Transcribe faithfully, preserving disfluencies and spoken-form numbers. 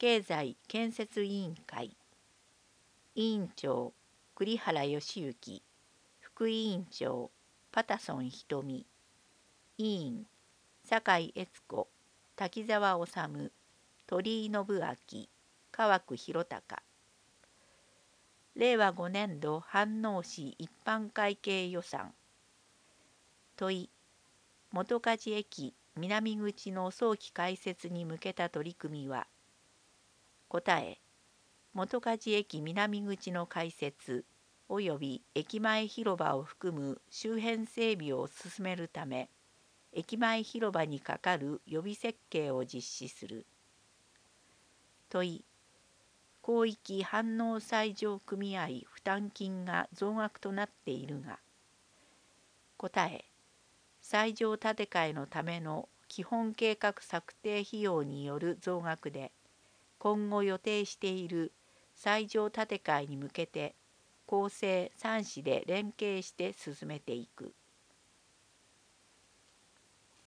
経済建設委員会委員長栗原義之、副委員長パタソン瞳、委員酒井悦子、滝沢治、鳥居信明、川久弘隆。れいわごねんど飯能市一般会計予算。問い、本梶駅南口の早期開設に向けた取り組みは。答え、本梶駅南口の開設及び駅前広場を含む周辺整備を進めるため、駅前広場にかかる予備設計を実施する。問い、広域飯能西条組合負担金が増額となっているが。答え、西条建て替えのための基本計画策定費用による増額で、今後予定している西条建て替えに向けて、公正三市で連携して進めていく。